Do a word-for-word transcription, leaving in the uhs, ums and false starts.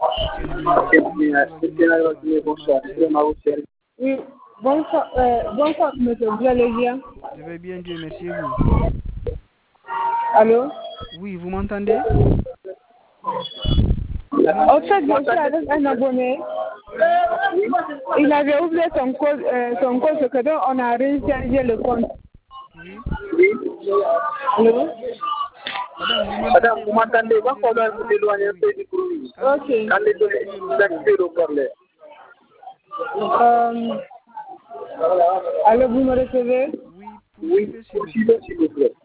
Bonsoir. Oui, bonsoir, euh, bonsoir, monsieur. Vous allez bien? Je vais bien, Dieu merci, et vous? Allô? Oui, vous m'entendez? En fait, je suis avec un abonné. Il avait oublié son code, euh, son code secret, on a rechargé le compte. Oui. Allô? Madame, vous m'entendez? Ok. Euh, allô, vous me recevez? Oui, poursuivez s'il vous plaît.